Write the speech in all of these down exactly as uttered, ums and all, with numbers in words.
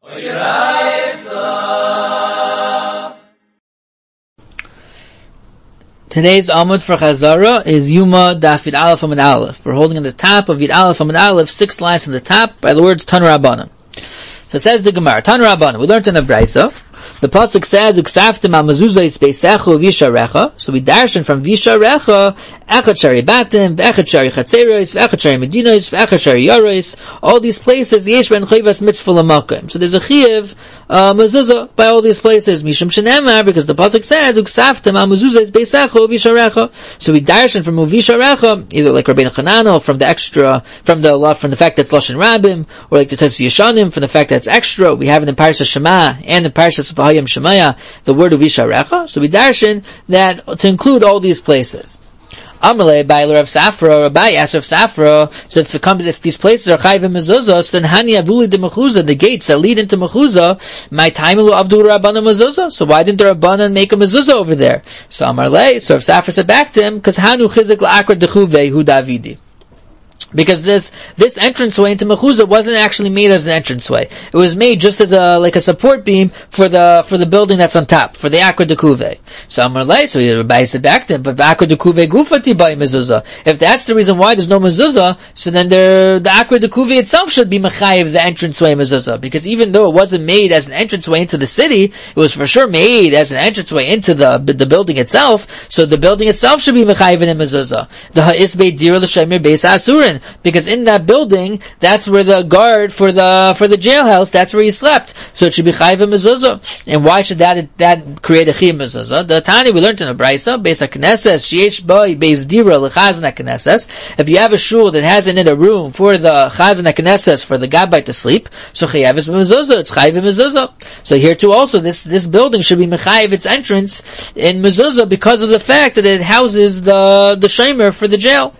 Today's Amud for Chazara is Yuma Daf Yud Aleph Amud Aleph. We're holding on the top of Yud Aleph Amud Aleph, six lines on the top, by the words Tan Rabbanan. So says the Gemara, Tan Rabbanan, we learned in the Brisa, the pasuk says, "Uksaftem al mezuzos beisechu visharecha." So we darshan from visharecha, echad shari batim, ve'echad shari chatzeros, ve'echad shari medinos, ve'echad shari yaros. All these places, yesh ben chayvas mitzvah lamakim. So there's a chiyuv uh, mezuzah by all these places. Mishum shenemar, because the pasuk says, "Uksaftem al mezuzos beisechu visharecha." So we darshan from visharecha, either like Rabbeinu Chananel from the extra, from the from the fact that it's lashon rabim, or like the Tosfos Yeshanim from the fact that it's extra. We have it in Parshas Shema and in Parshas V'hayim Shemaya, the word of Visharecha. So we darshan that to include all these places. Amalei Bailer of Safra, Rabbi asked of Safra, so if it comes, if these places are Chayv and Mezuzah, then Hani Avuli de Mechuzah, the gates that lead into Mechuzah, my time will Avdu Rabbanan Mezuzah. So why didn't the Rabbanan make a Mezuzah over there? So Amalei, so if Safra said back to him, because Hanu Chizik La'akra Dechuvei Hu Davidi. Because this this entranceway into Mechuzah wasn't actually made as an entranceway. It was made just as a like a support beam for the for the building that's on top, for the Akra Dekuve. So Amar Lei, so Rabbi said back to him, but Akra Dekuve Gufati by Mezuzah. If that's the reason why there's no Mezuzah, so then there, the Akra Dekuve itself should be Mechayiv, the entranceway Mezuzah. Because even though it wasn't made as an entranceway into the city, it was for sure made as an entranceway into the the building itself. So the building itself should be Mechayiv in Mezuzah. The Ha'is Beit Dira L'Shemir Beis Asurin. Because in that building, that's where the guard for the for the jailhouse, that's where he slept. So it should be Chayv Mezuzah. And why should that that create a Chiyuv Mezuzah? The Tani we learned in the Brisa, Beis HaKnesses, Sheyesh Boi Beis Dira L'Chazan HaKnesses. If you have a shul that has in it a room for the Chazan HaKnesses, for the Gabbai to sleep, so Chayav is Mezuzah, it's Chayv Mezuzah. So here too also, this this building should be Mechayiv its entrance in Mezuzah because of the fact that it houses the the Shomer for the jail.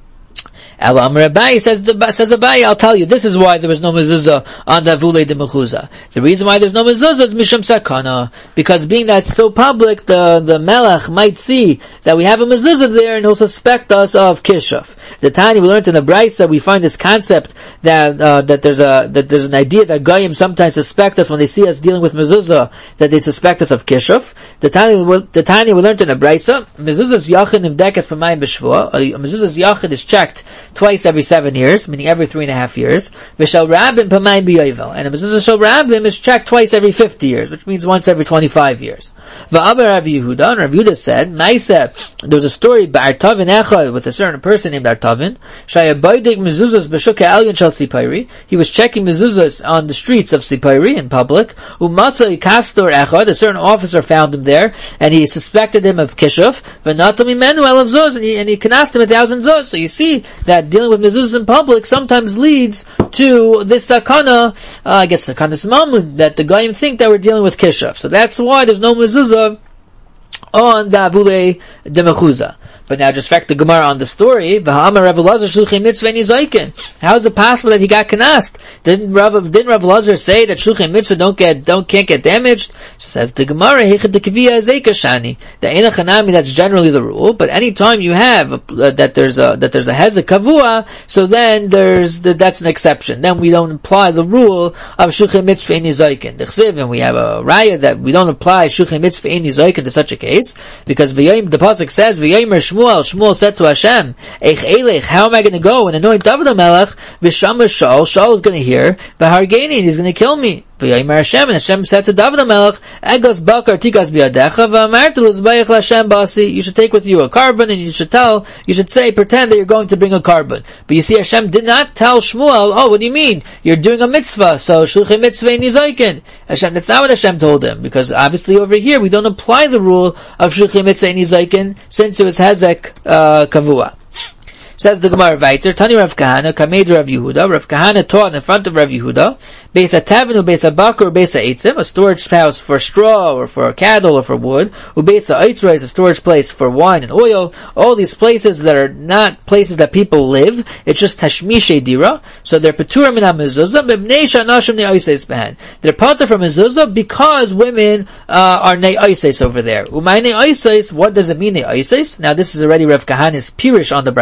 Elam Rabbi says the says Abai, I'll tell you, this is why there was no mezuzah on the Avulei de Mechuzah. The reason why there's no mezuzah is Mishum Sakana, because being that it's so public, the the Melech might see that we have a mezuzah there and he'll suspect us of Kishuf. The Tani we learned in the Brisa, we find this concept that uh, that there's a that there's an idea that Goyim sometimes suspect us when they see us dealing with mezuzah, that they suspect us of Kishuf. The Tani the Tani we learned in the Brisa, mezuzah's yachid nivdekas b'mayim b'shvua. A mezuzah's yachid is checked twice every seven years, meaning every three and a half years. V'shal rabim p'mayim b'yovel, and a mezuzah shal rabim is checked twice every fifty years, which means once every twenty-five years. V'abar Rav Yehuda, and Rav Yehuda said, Maisa, there was a story by Artavin Echad with a certain person named Artavin. Shayabaydik mezuzahs b'shukei alyon shal Sipayri. He was checking mezuzahs on the streets of Sipayri in public. Umatzah kastor echad, a certain officer found him there, and he suspected him of kishuf. V'natam imenu elav zuz, and he and he canast him a thousand zuz. So you see that dealing with mezuzahs in public sometimes leads to this sakana, uh, I guess sakana's mamun, that the Goyim think that we're dealing with kishuf. So that's why there's no mezuzah on the Avulei de Mechuzah. But now just fact the Gemara on the story, V'ha'amar Rav Elazar shluchei mitzvah and zaykin. How is it possible that he got kanast? Didn't Rav didn't Rav Elazar say that shluchei mitzvah don't get don't can't get damaged? So says the Gemara, Heichad dekaviyah zeika shani. The eina chanami, that's generally the rule. But any time you have uh, that there's a that there's a hezek kavua, so then there's the, that's an exception. Then we don't apply the rule of shluchei mitzvah and zaykin. The chsiv, and we have a raya that we don't apply shluchei mitzvah and zaykin to such a case because the pasuk says v'yomer Shmuel. Shmuel said to Hashem, Eich Eilech, how am I going to go and anoint David HaMelech? V'shamar Shaul, Shaul is going to hear, V'hargeni, and he's going to kill me. V'yomer Hashem, and Hashem said to David HaMelech, Egos bakar tikas biyadecha, v'amartu l'zbayich l'Hashem basi. You should take with you a carbon, and you should tell, you should say, pretend that you're going to bring a carbon. But you see, Hashem did not tell Shmuel, oh, what do you mean? You're doing a mitzvah, so shluchei mitzvah and zaykin. Hashem, that's not what Hashem told him, because obviously over here we don't apply the rule of shluchei mitzvah and zaykin, since it was hezek uh, kavua. Says the Gemara weiter, Tani Rav Kahana, Kamed Rav Yehuda. Rav Kahana taught in front of Rav Yehuda, Beis HaTavin, Beis HaBakar, Beis HaEitzim, a storage house for straw, or for cattle, or for wood. Beis HaEitzra is a storage place for wine and oil. All these places that are not places that people live, it's just Tashmishe Dira. So they're Peturim in HaMezuzah, Mibnei Shanashim Ne'oises Behen. They're Pater from Mezuzah because women uh, are Ne'oises over there. Umay Ne'oises, what does it mean Ne'oises? Now this is already Rav Kahana's Pirish on the Brisa.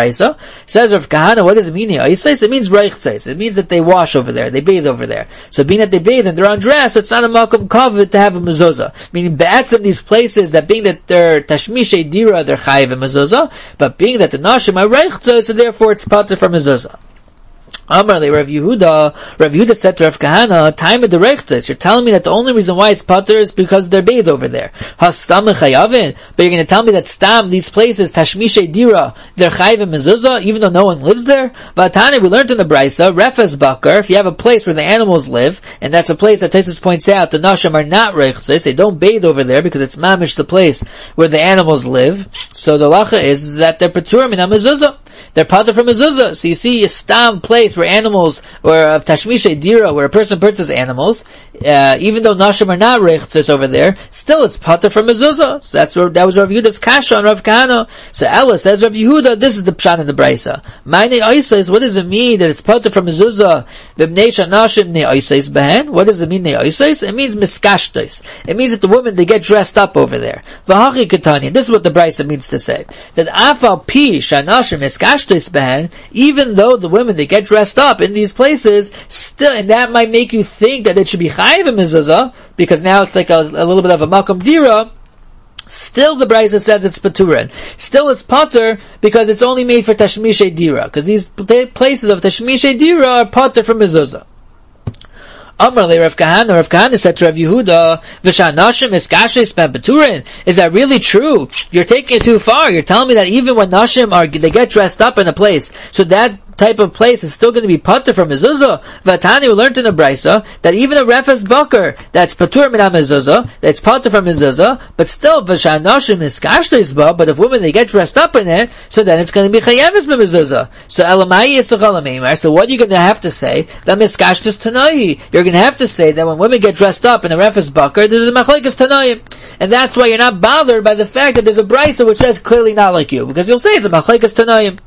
Says Rav Kahana, what does it mean here? It means reichtzes. It means that they wash over there, they bathe over there. So being that they bathe and they're undressed, so it's not a makom kavod to have a mezuzah. Meaning, be'etzem these places, that being that they're tashmishay dira, they're chayiv and mezuzah, but being that the nashim are reichtzes, so therefore it's pater from mezuzah. Amarle Rav Yehuda, Rav Yehuda said to Rav Kahana, time of the reichtes, you're telling me that the only reason why it's pater is because they're bathed over there. Hastam chayavin, but you're going to tell me that stam, these places, tashmishay dira, they're chayiv and mezuzah, even though no one lives there? But Tani, we learned in the Brisa, refes bakar, if you have a place where the animals live, and that's a place that Tesis points out, the nashim are not reichtes, they don't bathe over there because it's mamish the place where the animals live. So the lacha is that they're patur min ha-mezuzah. They're pater from mezuzah. So you see a stam place where animals, or of tashmishay dira, where a person purchases animals, uh, even though nashim are not reichtzes over there, still it's pater from mezuzah. So that's where, that was Rav Yehuda's kasha on Rav Kahana. So Ella says, Rav Yehuda, this is the pshat in the Brisa. Ma'nei oisais, what does it mean that it's pater from mezuzah? B'bnei shanashim nei oisais behen. What does it mean nei oisais? It means miskashtos. It means that the women, they get dressed up over there. V'hachi ketani. This is what the Brisa means to say. That afal pi shanashim miskashtos behen, even though the women, they get dressed up in these places, still, and that might make you think that it should be chayiv and mezuzah, because now it's like a, a little bit of a makom dira. Still, the Brisa says it's paturin. Still, it's pater because it's only made for tashmishay dira, because these places of tashmishay dira are pater from mezuzah. Amarle Rav Kahana, Rav Kahana said to Rav Yehuda, V'shanashim iskashes ben beturin. Is that really true? You're taking it too far. You're telling me that even when nashim are, they get dressed up in a place, so that type of place is still going to be pater from mezuzah. Vatani, we learned in the Brisa that even a refes bakar that's patur min ha-mezuzah, that's pater from mezuzah, but still v'shanashim iskashles ba. But if women, they get dressed up in it, so then it's going to be chayeves b'mezuzah. So elamai yisachalameimar. So what are you going to have to say? That miskashles tanai. You're going to have to say that when women get dressed up in a refes bakar, there's a machlekes tanayim, and that's why you're not bothered by the fact that there's a Brisa which says clearly not like you, because you'll say it's a machlekes tanayim.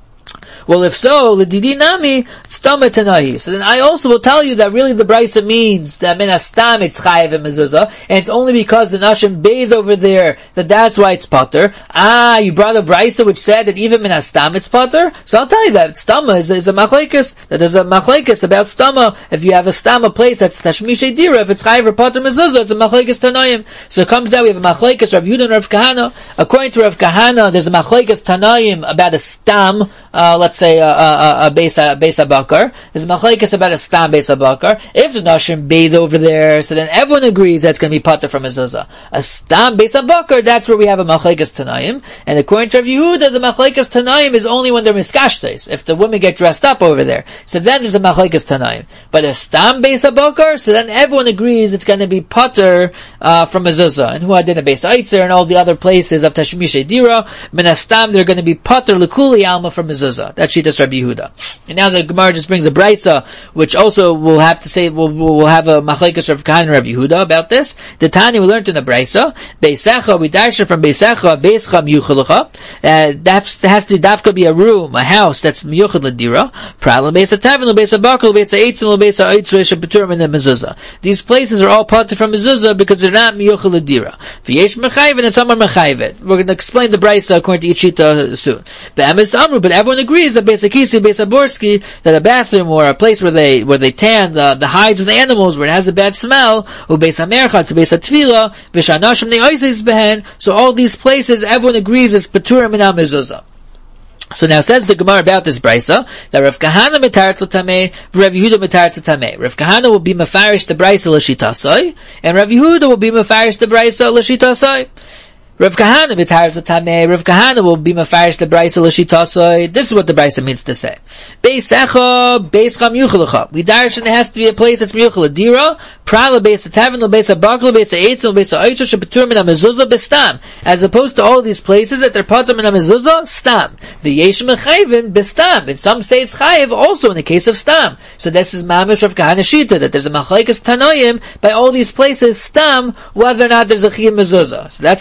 Well, if so, l'didi nami stama tanahi. So then I also will tell you that really the Brisa means that min hastam it's chayiv and mezuzah, and it's only because the nashim bathe over there that that's why it's pater. Ah, you brought a Brisa which said that even min hastam it's pater. So I'll tell you that stama is, is a machlekes. That there's a machlekes about stama. If you have a stama place that's tashmishay dira, if it's chayiv or pater mezuzah, it's a machlekes tanayim. So it comes out we have a machlekes Rav Yehuda and Rav Kahana. According to Rav Kahana, there's a machlekes tanayim about a stam. Uh, let's say a, a, a besa besa bakar. There's machlekes about a stam besa bakar. If the nashim bathe over there, so then everyone agrees that's going to be pater from mezuzah. A stam besa bakar, that's where we have a machlekes tanayim. And according to Rav Yehuda, the machlekes tanayim is only when they're miskashtes. If the women get dressed up over there, so then there's a machlekes tanayim. But a stam besa bakar, so then everyone agrees it's going to be pater uh, from mezuzah. And who had in a besa eitzer and all the other places of tashmishay dira, min hastam they're going to be pater lekuli alma from mezuzah. That's Shittas Rabbi Yehuda. And now the Gemara just brings a Brisa, which also will have to say, we'll, we'll have a Machlekes Rav Kahana and Rabbi Yehuda about this. The Tani we learned in the Brisa, Beisecha, we darshan from Beisecha, Beischa miyuchalecha. Uh, that has to dafka be a room, a house that's miyuchad l'dira. Prala Beisa Tavin, Beisa Bakal, Beisa Eitzim, Beisa Eitzresh, Peturim, and Mezuzah. These places are all pater from Mezuzah because they're not miyuchad l'dira. V'yesh mechayvet and some are mechayvet. We're going to explain the Brisa according to each Shita soon. Be'emes Amru, but everyone agrees that Beis Akisi, Beis Aborski, that a bathroom or a place where they where they tan the, the hides of the animals, where it has a bad smell, or Beis Hamerchatz, Beis Hatvila, Vishanashim Ne'oises Behen. So all these places, everyone agrees is Peturim Min HaMezuzah. So now says the Gemara about this Brisa that Rav Kahana mitaretz l'tamei, Rav Yehuda mitaretz l'tamei. Rav Kahana will be mefarish the Brisa l'shitasai, and Rav Yehuda will be mefarish the Brisa l'shitasai. Rav Kahana mitaretz l'tamei. Rav Kahana will be mefarish the Brisa l'shitasai. This is what the Brisa means to say. Beisecha, beischa miyuchalecha. We darshan it has to be a place that's miyuchal l'dira. Prala beisa tavin l'beisa bakla beisa eitzim l'beisa oitcha shepetur min hamezuzah bestam. As opposed to all these places that they're patur min hamezuzah stam. The yesh mechayvin bestam. And some say it's chayiv also in the case of stam. So this is mamish Rav Kahana shita that there's a machlekes tanoim by all these places stam whether or not there's a chiyuv mezuzah. So that's this machlekes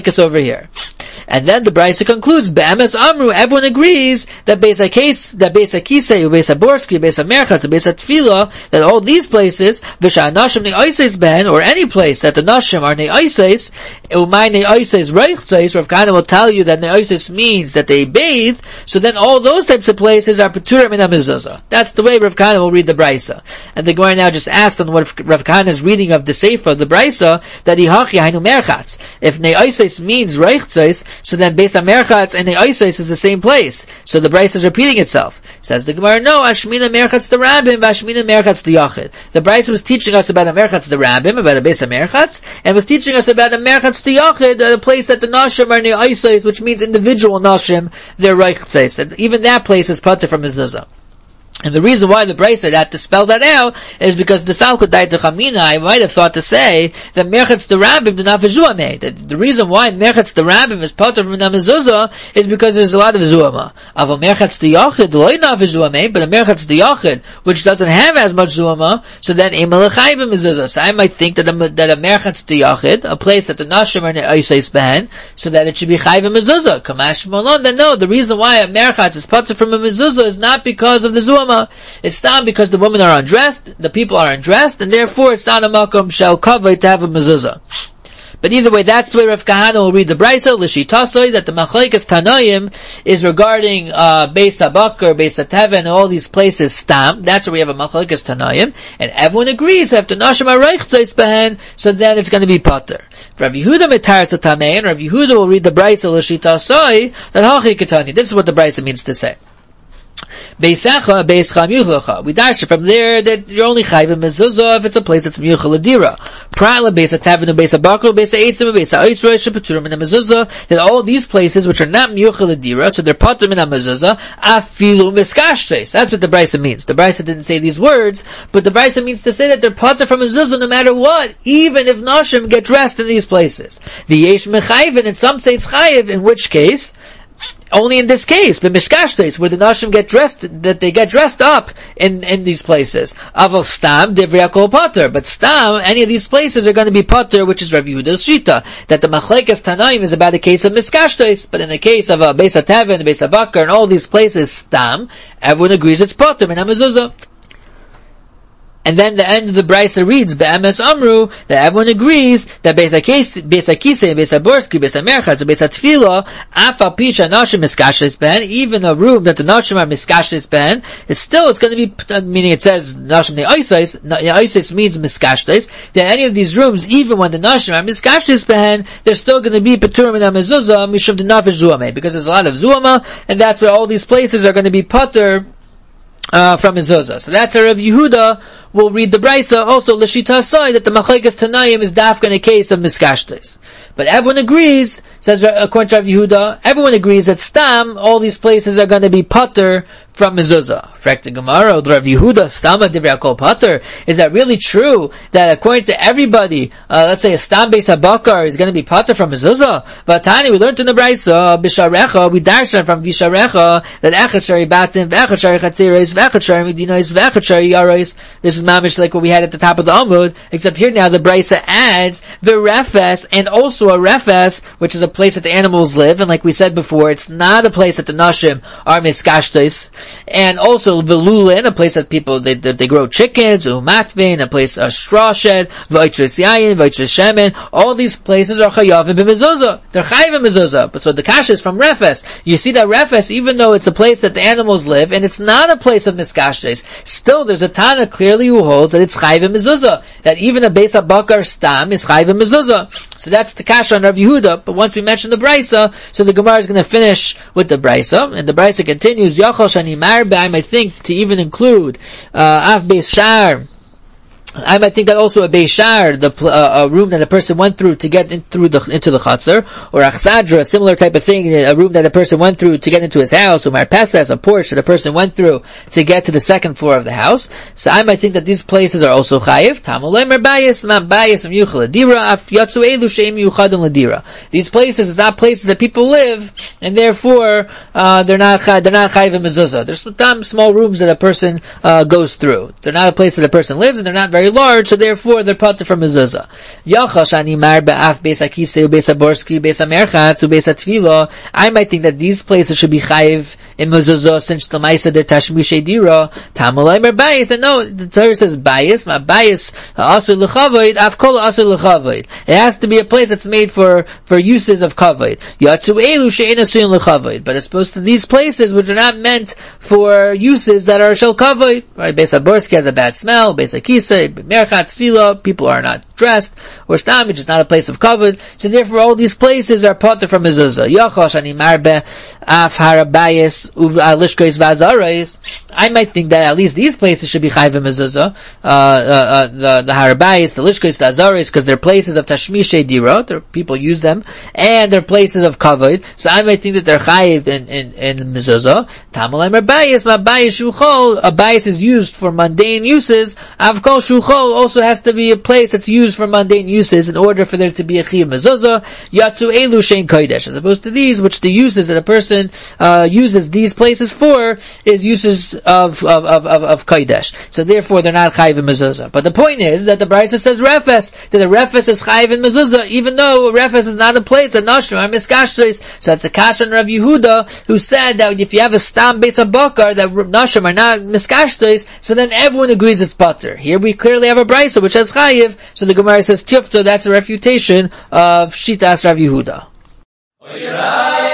machlekes over here. And then the Brisa concludes, Be'emes Amru, everyone agrees that Beis HaKis, that Beis HaKisei, Beis HaBorski, Beis HaMerchatz, Beis HaTfilah, that all these places, V'sha Nashim Ne'oises Ben, or any place that the Nashim are Ne'oises, Umay Ne'oises Reichtzais, Rav Kahana will tell you that Ne'oises means that they bathe, so then all those types of places are Peturim in HaMezuzah. That's the way Rav Kahana will read the Brisa. And the Gemara now just asked on what Rav Kahana's reading of the Sefer of the Brisa, that Ihachi Hainu Merchatz. If Ne'oises means Reichtzais, so then Beis HaMerchatz and Ne'oises is the same place. So the Brisa is repeating itself. Says the Gemara, no, Ashmina Merchatz the Rabbim, Ashmina Merchatz the Yachid. The Brisa was teaching us about a Merchatz the Rabbim, about a Beis HaMerchatz, and was teaching us about a Merchatz the Yachid, a place that the Nashim are Ne'oises, which means individual Nashim, they're Reichtzais. And even that place is Pater from Mezuzah. And the reason why the Brisa had to spell that out is because the Salkut Daita Chamina, I might have thought to say that Merchatz the Rabbim did not v'zuameh. That the reason why Merchatz the Rabbim is part of Mezuzah is because there's a lot of zuama. Aval Merchatz the Yachid loy not v'zuameh, but a Merchatz the Yachid which doesn't have as much zuama, so then Eimel Chai b'Mezuzah. So I might think that a, that a Merchatz the Yachid, a place that the Nashim are Ne'oises Ben, so that it should be Chai b'Mezuzah. Kamash Malon. Then no, the reason why a Merchatz is part from a Mezuzah is not because of the zuama. It's not because the women are undressed, the people are undressed, and therefore it's not a makom shel kavod to have a mezuzah. But either way, that's the way Rav Kahana will read the Brisa, l'shitasoi, that the machlekes Tanoim is regarding uh, Beis HaBakar, Beis HaTeven, and all these places stam. That's where we have a machlekes Tanoim, and everyone agrees that after Nashim HaReichtzais behen, so then it's going to be Pater. Rav Yehuda mitaras Tamei, and Rav Yehuda will read the Brisa, l'shitasoi, that hachi ketani. This is what the Brisa means to say. Beisacha, Beischa, Miyuchalacha. We dash from there that you're only chayv in mezuzah if it's a place that's Miyuchal Adira. Pra'la, Beis HaTavin, Beis HaBakar, Beis HaEitzim, Beis HaOitzroy, Shepeturim in the mezuzah, that all these places which are not Miyuchal Adira, so they're patum in a mezuzah, afilu miskashtes. That's what the Brisa means. The Brisa didn't say these words, but the Brisa means to say that they're patum from mezuzah no matter what, even if Nashim get dressed in these places. The Yesh Mechayvin, and some say it's chayiv, in which case, only in this case, the mishkashtes, where the nashim get dressed, that they get dressed up in, in these places. Aval stam, divrei kol pater. But stam, any of these places are going to be pater, which is Rav Yehuda's shita. That the machlekes Tanaim is about a case of mishkashtes, but in the case of uh, Beis HaTeven, Beis HaBakar, and all these places, stam, everyone agrees it's pater, min ha-mezuzah. And then the end of the Brisa reads, Be'emes Amru, that everyone agrees that Beis HaKisei, Beis HaBorski, Beis HaMerchatz, Beis HaTfilah, Afa Pisha Nashim Miskashtes Ben, even a room that the Nashim are Miskashtes Ben, it's still, it's going to be, meaning it says Nashim Ne'oises, Ne'oises means Miskashtes, that any of these rooms, even when the Nashim are Miskashtes Ben, they're still going to be Peturim in HaMezuzah, Mishum D'Nafish Zuameh, because there's a lot of Zuama, and that's where all these places are going to be Pater, Uh, from Mezuzah. So that's how Rav Yehuda will read the Brisa, also l'shita asai, that the machlekes Tanaim is dafka in a case of miskashtes. But everyone agrees, says according to Rav Yehuda, everyone agrees that stam, all these places are going to be pater from Mezuzah. Frekta Gemara, Rav Yehuda, stama divrei kol pater. Is that really true? That according to everybody, uh, let's say a stam beis habakar is going to be pater from Mezuzah? Vatani, we learned in the Brisa, bisharecha, we darshan from bisharecha, that echad shari batim, v'echad shari chatziris, v'echad shari medinois, v'echad shari yarois. This is mamish like what we had at the top of the Amud, except here now the Brisa adds the refes, and also a refes, which is a place that the animals live, and like we said before, it's not a place that the nashim are miskashtes, and also velulin, a place that people, they, they, they grow chickens, umatvin, a place, a straw shed, v'oitris yayin, v'oitris shemen, all these places are chayavim b'mezuzah, they're chayavim b'mezuzah, but so the kasha is from refes. You see that refes, even though it's a place that the animals live, and it's not a place of miskashtes, still there's a Tana clearly who holds that it's chayavim b'mezuzah, that even a beis habakar stam is chayavim b'mezuzah. So that's the kasha on Rav Yehuda, but once we mention the Brisa, so the Gemara is going to finish with the Brisa, and the Brisa continues, Yachal shani marbeim, I think, to even include, uh, af beis shar, I might think that also a Beishar, the uh, a room that a person went through to get in, through the into the Chatzar, or Achsadra, a similar type of thing, a room that a person went through to get into his house, or Marpesas, a porch that a person went through to get to the second floor of the house. So I might think that these places are also Chayiv. Tamolay Merbayis, Mambayis, Yuchal Ladira, Af Yatsu Elu Sheim Yuchadon Ladira. These places is not places that people live, and therefore uh, they're not they're not Chayiv and Mezuzah. There's some small rooms that a person uh, goes through. They're not a place that a person lives, and they're not very very large, so therefore they're patur from mezuzah. Yachash ani mar be'af beis hakisei ubeis haborski ubeis hamerchatz ubeis hatvila. I might think that these places should be chayiv in mezuzah since the ma'isa they're tashmishay dira. Tamalay mer bayis. And no, the Torah says bayis. Ma bayis asul l'chavoid. Af kol asul l'chavoid. It has to be a place that's made for for uses of kavod. Yatsu elu she'en asuyin l'chavoid. But it's supposed to these places which are not meant for uses that are shel kavod. Right? Beis haborski has a bad smell. Beis hakisei, merchatz, tefillah, people are not dressed, or stam, which is not a place of kavod. So therefore all these places are patur from mezuzah. Yachosh ani marbe af harabayis uv alishkois v'azarais. I might think that at least these places should be chayv mezuzah. Uh, uh, uh, the the harabayis, the lishkois, the azarais, because they're places of tashmishay dirot, people use them, and they're places of kavod. So I might think that they're chayv in in in mezuzah. Tamalay marbayis, marbayis shuchol. A bayis is used for mundane uses. Avkol shuchol also has to be a place that's used for mundane uses in order for there to be a chiyuv mezuzah. Yatsu elu shein kodesh, as opposed to these, which the uses that a person uh, uses these places for is uses of of of of, of kodesh. So therefore, they're not chayiv in mezuzah. But the point is that the Brisa says refes, that the refes is chayiv in mezuzah, even though refes is not a place that nashim are miskashtres. So that's a kashan Rav Yehuda who said that if you have a stam base of bakar that nashim are not miskashtres, so then everyone agrees it's patur. Here we clearly have a Brisa which says chayiv. So the Gemara says tifta. That's a refutation of shitas Rav Yehuda.